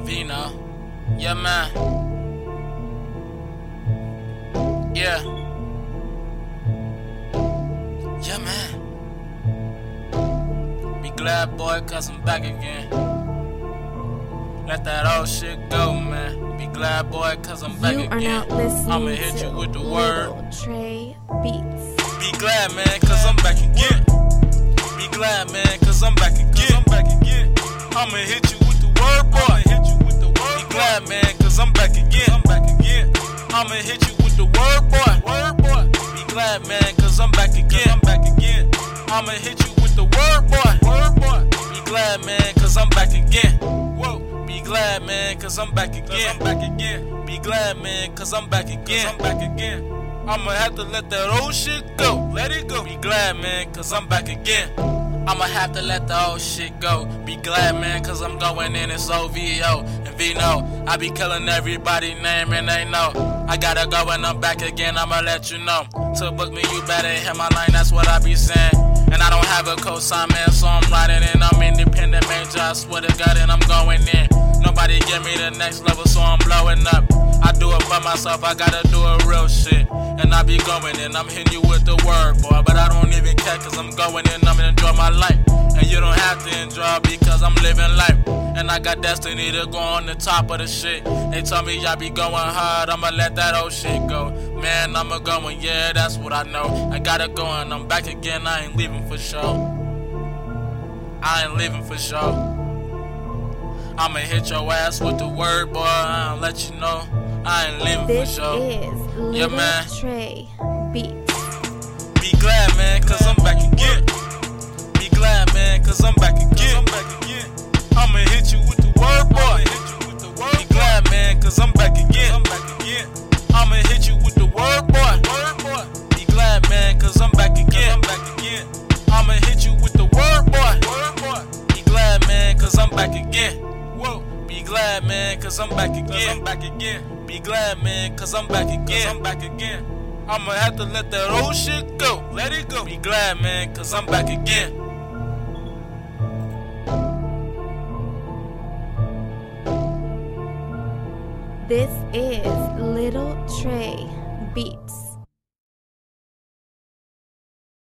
Vino. Yeah, man. Yeah. Yeah, man. Be glad, boy, cause I'm back again. Let that old shit go, man. Be glad, boy, cause I'm back again. You are not listening I'ma hit you with the word. Little Trey Beats. Be glad, man, cause I'm back again. Be glad, man, cause I'm back again. I'ma hit you with the word, boy. Be glad, man, cause I'm back again. I'ma hit you with the word, boy. Be glad, man, cause I'm back again. I'ma hit you with the word, boy. Be glad, man, cause I'm back again. Whoa. Be glad, man, cause I'm back again. Be glad, man, cause I'm back again. I'ma have to let that old shit go. Let it go. Be glad, man, cause I'm back again. I'ma have to let the old shit go. Be glad, man, cause I'm going in. It's OVO and Vino. I be killing everybody name and they know. I gotta go and I'm back again, I'ma let you know. To book me, you better hit my line, that's what I be saying. And I don't have a cosign, man, so I'm riding in. I'm independent major, I swear to God, and I'm going in. Nobody give me the next level, so I'm blowing up. I do it by myself, I gotta do a real shit. And I be going in, I'm hitting you with the word, boy. But I don't even care, cause I'm going in, I'm enjoy my life. And you don't have to enjoy because I'm living life. And I got destiny to go on the top of the shit. They told me I be going hard, I'ma let that old shit go. Man, I'ma go and yeah, that's what I know. I gotta go and I'm back again, I ain't leaving for sure. I ain't leaving for sure. I'ma hit your ass with the word, boy, I'll let you know. I ain't leaving for sure. This is Little Trey Beats. Be glad, man, cause I'm back again. Be glad, man, cause I'm back again. I'ma hit you with the word, boy. Be glad, man, cause I'm back again. I'ma hit you with the word, boy. Be glad, man, cause I'm back again. I'ma hit you with the word, boy. Be glad, man, cause I'm back again. Whoa. Be glad, man, cause I'm back again. Be glad, man, cause I'm back again. I'ma have to let that old shit go. Let it go. Be glad, man, cause I'm back again. This is Little Trey Beats.